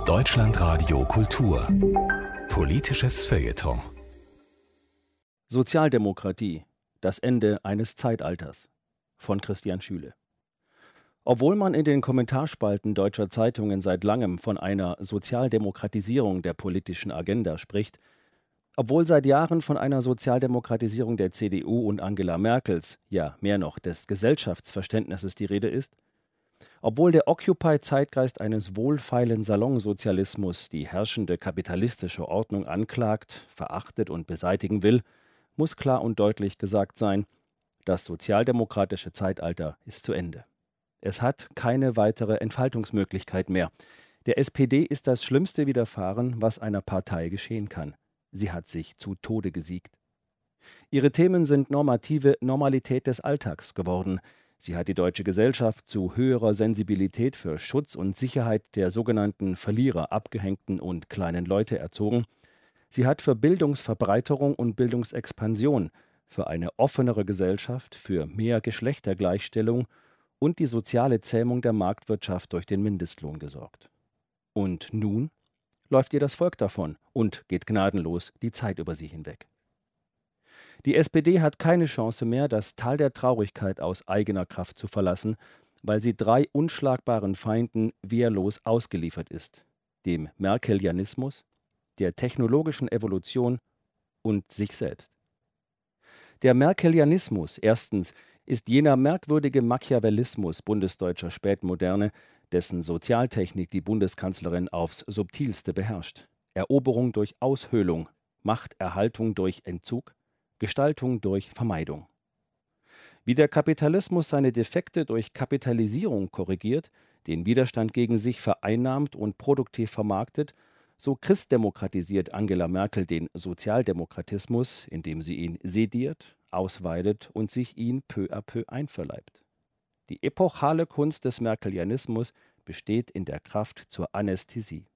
Deutschlandradio Kultur. Politisches Feuilleton. Sozialdemokratie. Das Ende eines Zeitalters. Von Christian Schüle. Obwohl man in den Kommentarspalten deutscher Zeitungen seit langem von einer Sozialdemokratisierung der politischen Agenda spricht, obwohl seit Jahren von einer Sozialdemokratisierung der CDU und Angela Merkels, ja mehr noch des Gesellschaftsverständnisses die Rede ist, obwohl der Occupy-Zeitgeist eines wohlfeilen Salonsozialismus die herrschende kapitalistische Ordnung anklagt, verachtet und beseitigen will, muss klar und deutlich gesagt sein, das sozialdemokratische Zeitalter ist zu Ende. Es hat keine weitere Entfaltungsmöglichkeit mehr. Der SPD ist das Schlimmste widerfahren, was einer Partei geschehen kann. Sie hat sich zu Tode gesiegt. Ihre Themen sind normative Normalität des Alltags geworden. Sie hat die deutsche Gesellschaft zu höherer Sensibilität für Schutz und Sicherheit der sogenannten Verlierer, Abgehängten und kleinen Leute erzogen. Sie hat für Bildungsverbreiterung und Bildungsexpansion, für eine offenere Gesellschaft, für mehr Geschlechtergleichstellung und die soziale Zähmung der Marktwirtschaft durch den Mindestlohn gesorgt. Und nun läuft ihr das Volk davon und geht gnadenlos die Zeit über sie hinweg. Die SPD hat keine Chance mehr, das Tal der Traurigkeit aus eigener Kraft zu verlassen, weil sie 3 unschlagbaren Feinden wehrlos ausgeliefert ist: dem Merkelianismus, der technologischen Evolution und sich selbst. Der Merkelianismus, erstens, ist jener merkwürdige Machiavellismus bundesdeutscher Spätmoderne, dessen Sozialtechnik die Bundeskanzlerin aufs Subtilste beherrscht. Eroberung durch Aushöhlung, Machterhaltung durch Entzug, Gestaltung durch Vermeidung. Wie der Kapitalismus seine Defekte durch Kapitalisierung korrigiert, den Widerstand gegen sich vereinnahmt und produktiv vermarktet, so christdemokratisiert Angela Merkel den Sozialdemokratismus, indem sie ihn sediert, ausweitet und sich ihn peu à peu einverleibt. Die epochale Kunst des Merkelianismus besteht in der Kraft zur Anästhesie.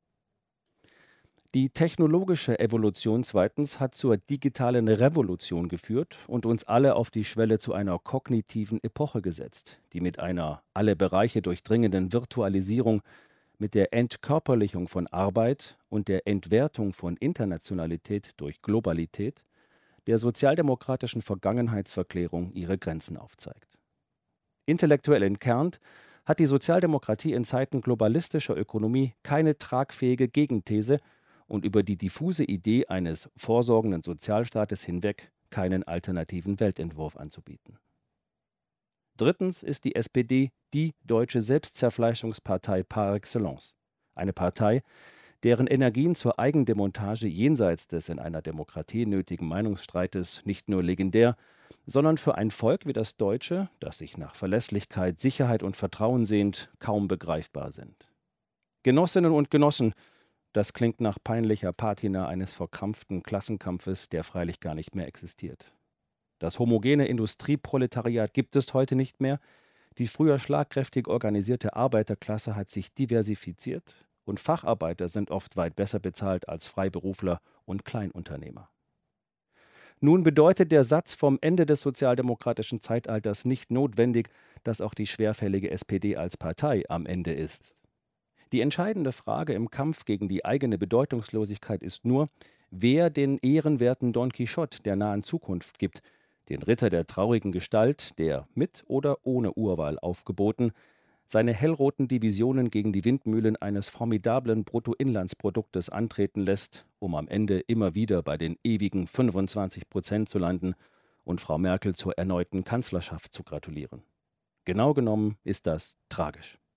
Die technologische Evolution zweitens hat zur digitalen Revolution geführt und uns alle auf die Schwelle zu einer kognitiven Epoche gesetzt, die mit einer alle Bereiche durchdringenden Virtualisierung, mit der Entkörperlichung von Arbeit und der Entwertung von Internationalität durch Globalität der sozialdemokratischen Vergangenheitsverklärung ihre Grenzen aufzeigt. Intellektuell entkernt hat die Sozialdemokratie in Zeiten globalistischer Ökonomie keine tragfähige Gegenthese und über die diffuse Idee eines vorsorgenden Sozialstaates hinweg keinen alternativen Weltentwurf anzubieten. Drittens ist die SPD die deutsche Selbstzerfleischungspartei par excellence. Eine Partei, deren Energien zur Eigendemontage jenseits des in einer Demokratie nötigen Meinungsstreites nicht nur legendär, sondern für ein Volk wie das deutsche, das sich nach Verlässlichkeit, Sicherheit und Vertrauen sehnt, kaum begreifbar sind. Genossinnen und Genossen, das klingt nach peinlicher Patina eines verkrampften Klassenkampfes, der freilich gar nicht mehr existiert. Das homogene Industrieproletariat gibt es heute nicht mehr. Die früher schlagkräftig organisierte Arbeiterklasse hat sich diversifiziert und Facharbeiter sind oft weit besser bezahlt als Freiberufler und Kleinunternehmer. Nun bedeutet der Satz vom Ende des sozialdemokratischen Zeitalters nicht notwendig, dass auch die schwerfällige SPD als Partei am Ende ist. Die entscheidende Frage im Kampf gegen die eigene Bedeutungslosigkeit ist nur, wer den ehrenwerten Don Quixote der nahen Zukunft gibt, den Ritter der traurigen Gestalt, der mit oder ohne Urwahl aufgeboten seine hellroten Divisionen gegen die Windmühlen eines formidablen Bruttoinlandsproduktes antreten lässt, um am Ende immer wieder bei den ewigen 25% zu landen und Frau Merkel zur erneuten Kanzlerschaft zu gratulieren. Genau genommen ist das tragisch.